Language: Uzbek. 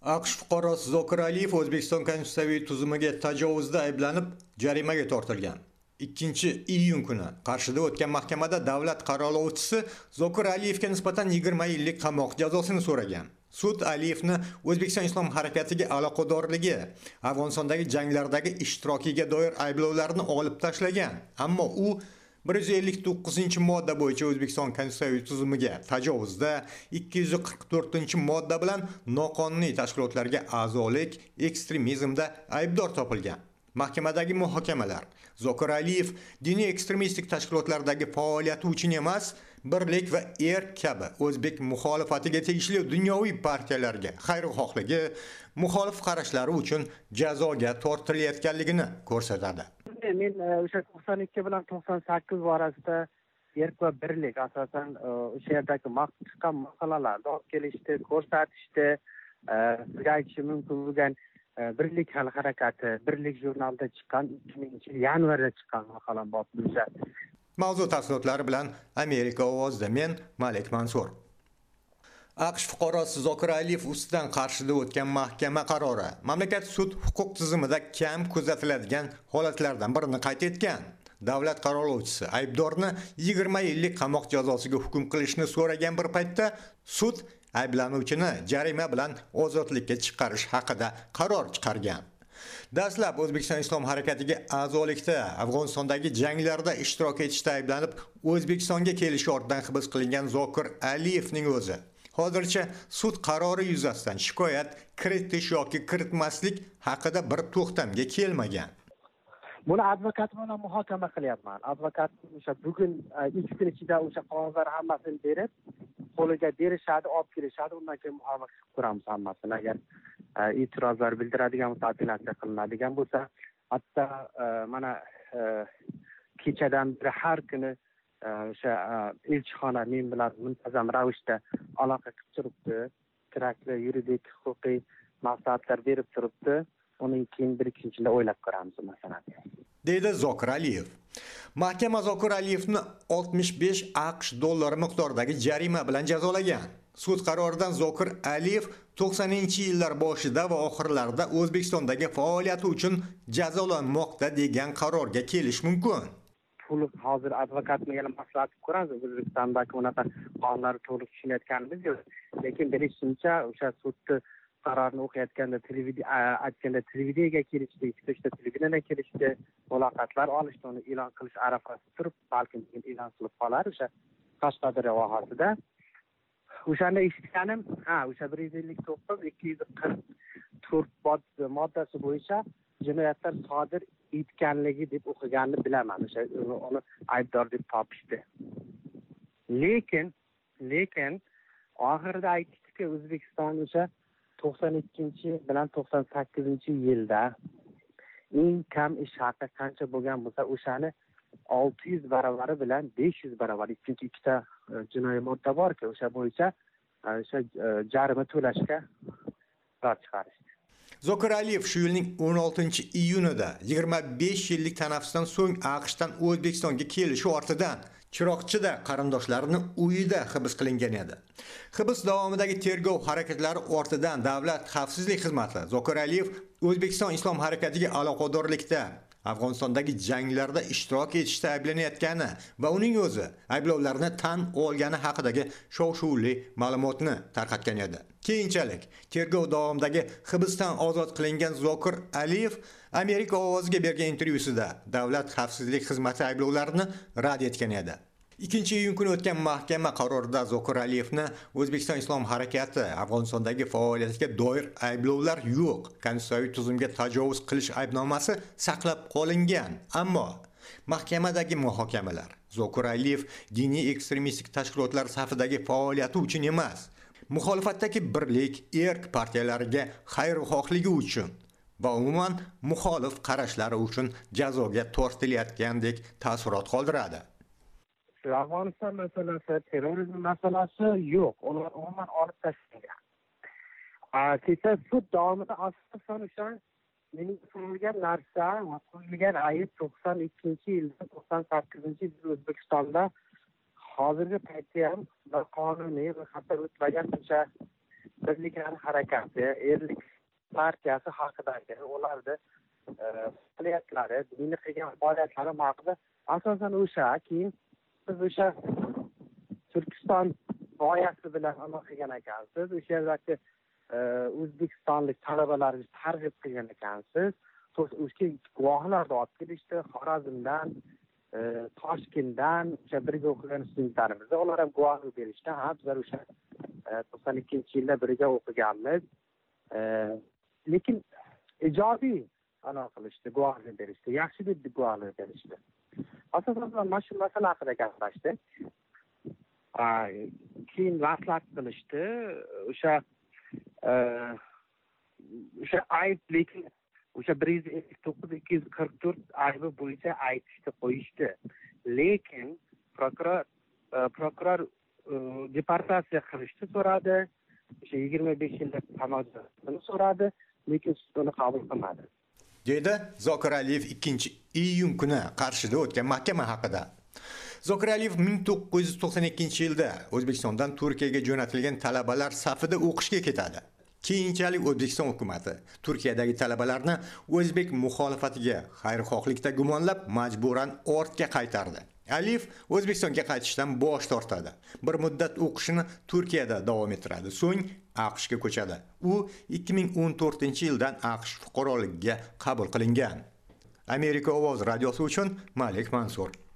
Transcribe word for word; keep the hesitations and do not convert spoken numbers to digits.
AQSh fuqarosi Zokir Aliyev O'zbekiston konstitutsiyaviy tuzumiga tajovuzda ayblanib, jarimaga tortilgan. ikkinchi iyun kuni Qarshida o'tgan mahkamada davlat qaroqlovchisi Zokir Aliyevga nisbatan yigirma yillik qamoq jazosini so'ragan. Sud Aliyevni O'zbekiston Islom harakatiga aloqadorligi, Afg'onistondagi janglardagi ishtirokiga doir ayblovlarni olib tashlagan, ammo u bir yuz ellik to'qqizinchi modda bo'yicha O'zbekiston konstitutsiyaviy tuzumiga tajovuzda, ikki yuz qirq to'rtinchi modda bilan noqonuniy tashkilotlarga a'zolik, ekstremizmda aybdor topilgan. Mahkamadagi muhokamalar Zokir Aliyev diniy ekstremistik tashkilotlardagi faoliyati uchun emas, Birlik va Erk kabi o'zbek muxolifatiga tegishli dunyoviy partiyalarga xayrixohligi, muxolif qarashlari uchun jazoga tortilayotganligini ko'rsatadi. Men o'sha to'qson ikki bilan to'qson sakkiz orasida Erk va Birlik asosan o'sha yerdagi chiqqan maqolalarni olib kelishdi, ko'rsatishdi, sizga aytishim mumkin bo'lgan Birlik hali harakati, Birlik jurnalida chiqqan ikki minginchi yil yanvarda chiqqan maqolam bor bo'lsa. Mavzu tafsilotlari bilan Amerika ovozida men Malik Mansur. AQSh fuqarosi Zokir Aliyev ustidan Qarshida o'tgan mahkama qarori mamlakat sud huquq tizimida kam kuzatiladigan holatlardan birini qayd etgan. Davlat qaroqlovchisi aybdorni yigirma yillik qamoq jazosiga hukm qilishni so'ragan bir paytda sud ayblanuvchini jarima bilan ozodlikka chiqarish haqida qaror chiqargan. Dastlab O'zbekiston Islom harakatiga a'zolikda, Afg'onistondagi janglarda ishtirok etishda ayblanib, O'zbekistonga kelishi ortidan hibs qilingan Zokir Aliyevning o'zi hozircha sud qarori yuzasidan shikoyat kiritish yoki kiritmaslik haqida bir to'xtamga kelmagan. Buni advokat bilan muhokama qilyapman. Advokat o'sha bugun ikki kun ichida o'sha qog'ozlar hammasini berib, qo'liga berishadi, olib kelishadi, undan keyin muhokama qilib ko'ramiz hammasini. Agar e'tirozlar bildiradigan bo'lsa, apellyatsiya qilinadigan bo'lsa, hatto mana kechadan beri har kuni o'sha elchixona men bilan muntazam ravishda aloqa qilib turibdi, kerakli yuridik, huquqiy maslahatlar berib turibdi. Uning keyin bir ikkinchida o'ylab ko'ramiz masalan. Deydi Zokir Aliyev. Mahkama Zokir Aliyevni oltmish besh AQSh dollari miqdoridagi jarima bilan jazolagan. Sud qaroridan Zokir Aliyev to'qsoninchi yillar boshida va oxirlarida O'zbekistondagi faoliyati uchun jazolanmoqda degan qarorga kelish mumkin. To'liq hozir advokatni yana maslahat ko'ramiz. O'zbekistondagi unaqa qonunlarni to'liq tushunayotganimiz yo'q. Lekin bilishimcha, o'sha sudni qarorni o'qiyotganda televideniya aytganda televideniyega kelishdi, ikkita televideniyada kelishdi, muloqotlar olishdi, uni e'lon qilish arafasida turib, balkim e'lon qilib qolar o'sha Qashqadaryo vohasida. O'shanda eshitganim, ha, o'sha bir yuz ellik to'qqiz ikki yuz qirq to'rt moddasi bo'yicha jinoyatlar sodir etganligi deb o'qiganini bilaman. O'sha uni aybdor deb topishdi. Lekin, lekin oxirida aytishdiki, O'zbekiston o'sha to'qson ikkinchi bilan to'qson sakkizinchi yilda eng kam ish haqi qancha bo'lgan bo'lsa, o'shani olti yuz baravari bilan besh yuz baravar, chunki ikkita jinoiy modda borki, o'sha bo'yicha o'sha jarima to'lashga qaror chiqarishdi. Zokir Aliyev shu yilning o'n oltinchi iyunida yigirma besh yillik tanaffusdan so'ng AQShdan O'zbekistonga kelishi ortidan Chiroqchida qarindoshlarini uyida hibs qilingan edi. Hibs davomidagi tergov harakatlari ortidan Davlat xavfsizlik xizmati Zokir Aliyev O'zbekiston Islom harakatiga aloqadorlikda, Afg'onistondagi janglarda ishtirok etishda ayblanayotgani va uning o'zi ayblovlarni tan olgani haqidagi shov-shuvli ma'lumotni tarqatgan edi. Keyinchalik tergov davomidagi hibsdan ozod qilingan Zokir Aliyev Amerika ovoziga bergan intervyusida Davlat xavfsizlik xizmati ayblovlarini rad etgan edi. ikkinchi iyun kuni o'tgan mahkama qarorida Zokir Aliyevni O'zbekiston Islom harakati Afg'onistondagi faoliyatiga doir ayblovlar yo'q, konstitutsiyaviy tuzumga tajovuz qilish aybnomasi saqlab qolingan. Ammo mahkamadagi muhokamalar Zokir Aliyev diniy ekstremistik tashkilotlar safidagi faoliyati uchun emas, muxolifatdagi Birlik, Erk partiyalariga xayrixohligi uchun va umuman muxolif qarashlari uchun jazoga tortilayotgandek taassurot qoldiradi. Afg'oniston masalasi, terrorizm masalasi yo'q. Ular umuman olib tashlangan. Kecha sud davomida asosan o'sha mening qilingan narsa va qilingan ayb to'qson ikkinchi yilda to'qson sakkizinchi yil O'zbekistonda hozirgi paytda ham qonuniy va xatar o'tmagan o'sha Birliklar harakati, erlik partiyasi haqidagi ularda faoliyatlari, diniy qilgan faoliyatlari haqida asosan o'sha, keyin siz o'sha Turkiston g'oyasi bilan amal qilgan ekansiz. O'sha yerdagi o'zbekistonlik talabalarni targ'ib qilgan ekansiz. O'sha guvohlarni olib kelishdi, Xorazmdan, Toshkentdan, o'sha birga o'qigan studentlarimiz, ular ham guvohlik berishdi. Ha, bizlar o'sha to'qson ikkinchi yilda birga o'qiganmiz. Lekin ijobiy anaqa qilishdi, guvohlik berishdi, yaxshi deb guvohlik berishdi. Asosan mana shu masala haqida gaplashdik. Keyin maslahat qilishdi. O'sha o'sha ayb, lekin o'sha bir yuz ellik to'qqiz ikki yuz qirq to'rt aybi bo'yicha aytishdi, qo'yishdi. Lekin prokuror prokuror deportatsiya qilishni so'radi. O'sha yigirma besh yillik qamoq jazosini so'radi, lekin sud uni qabul qilmadi. Deydi Zokir Aliyev ikkinchi iyun kuni Qarshida o'tgan mahkama haqida. Zokir Aliyev ming to'qqiz yuz to'qson ikkinchi yilda O'zbekistondan Turkiyaga jo'natilgan talabalar safida o'qishga ketadi. Keyinchalik O'zbekiston hukumatı Turkiyadagi talabalarni o'zbek muxolifatiga xayrixohlikda gumonlab majburan ortga qaytardi. Aliyev O'zbekistonga qaytishdan bosh tortadi. Bir muddat o'qishini Turkiyada davom ettiradi. So'ng AQShga ko'chadi. U ikki ming o'n to'rtinchi yildan AQSh fuqaroligiga qabul qilingan. Amerika ovoz radiosi uchun Malik Mansur.